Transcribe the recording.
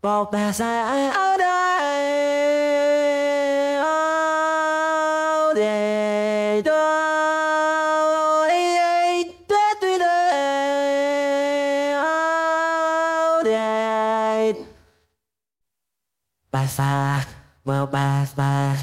một bà già ở đây để tôi tuyết tuy để bà già một bà già